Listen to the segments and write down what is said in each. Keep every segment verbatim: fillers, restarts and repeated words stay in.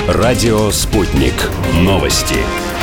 Радио «Спутник». Новости.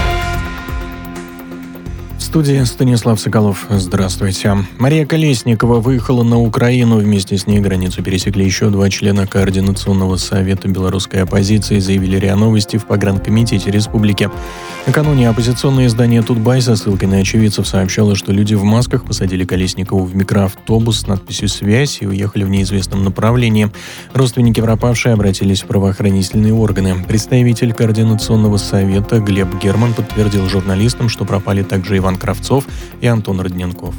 В студии Станислав Соколов. Здравствуйте. Мария Колесникова выехала на Украину. Вместе с ней границу пересекли еще два члена Координационного совета белорусской оппозиции, заявили РИА Новости в Погранкомитете республики. Накануне оппозиционное издание «Тутбай» со ссылкой на очевидцев сообщало, что люди в масках посадили Колесникову в микроавтобус с надписью «Связь» и уехали в неизвестном направлении. Родственники пропавшей обратились в правоохранительные органы. Представитель Координационного совета Глеб Герман подтвердил журналистам, что пропали также Иван Кравцов и Антон Родненков.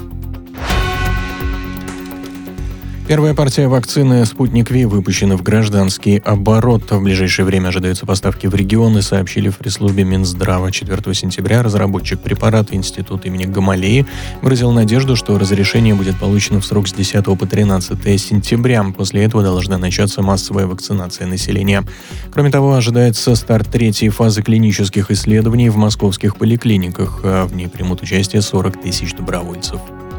Первая партия вакцины «Спутник Ви» выпущена в гражданский оборот. В ближайшее время ожидаются поставки в регионы, сообщили в пресс-службе Минздрава. четвёртого сентября разработчик препарата Институт имени Гамалеи выразил надежду, что разрешение будет получено в срок с десятого по тринадцатое сентября. После этого должна начаться массовая вакцинация населения. Кроме того, ожидается старт третьей фазы клинических исследований в московских поликлиниках. В ней примут участие сорок тысяч добровольцев.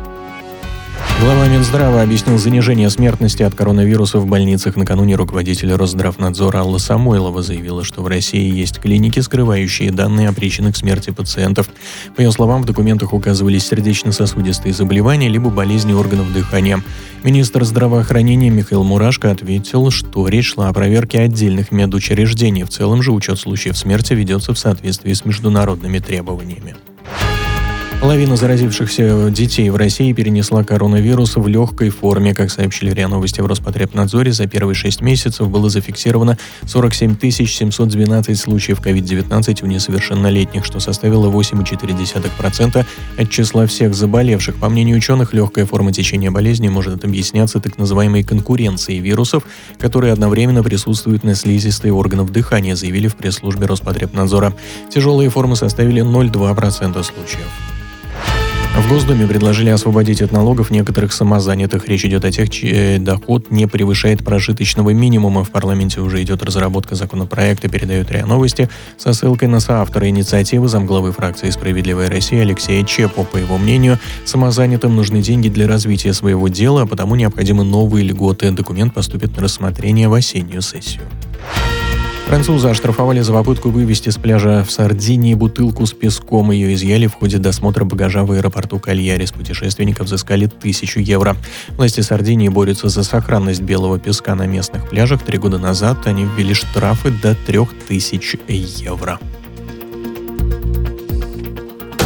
Глава Минздрава объяснил занижение смертности от коронавируса в больницах. Накануне руководитель Росздравнадзора Алла Самойлова заявила, что в России есть клиники, скрывающие данные о причинах смерти пациентов. По ее словам, в документах указывались сердечно-сосудистые заболевания либо болезни органов дыхания. Министр здравоохранения Михаил Мурашко ответил, что речь шла о проверке отдельных медучреждений. В целом же учет случаев смерти ведется в соответствии с международными требованиями. Половина заразившихся детей в России перенесла коронавирус в легкой форме. Как сообщили РИА Новости в Роспотребнадзоре, за первые шесть месяцев было зафиксировано сорок семь тысяч семьсот двенадцать случаев ковид девятнадцать у несовершеннолетних, что составило восемь целых четыре десятых процента от числа всех заболевших. По мнению ученых, легкая форма течения болезни может объясняться так называемой конкуренцией вирусов, которые одновременно присутствуют на слизистой органов дыхания, заявили в пресс-службе Роспотребнадзора. Тяжелые формы составили ноль целых две десятых процента случаев. В Госдуме предложили освободить от налогов некоторых самозанятых. Речь идет о тех, чей доход не превышает прожиточного минимума. В парламенте уже идет разработка законопроекта, передает РИА Новости, со ссылкой на соавтора инициативы замглавы фракции «Справедливая Россия» Алексея Чепу. По его мнению, самозанятым нужны деньги для развития своего дела, а потому необходимы новые льготы. Документ поступит на рассмотрение в осеннюю сессию. Француза оштрафовали за попытку вывезти с пляжа в Сардинии бутылку с песком. Ее изъяли в ходе досмотра багажа в аэропорту Кальяри. С путешественников взыскали тысячу евро. Власти Сардинии борются за сохранность белого песка на местных пляжах. Три года назад они ввели штрафы до трех тысяч евро.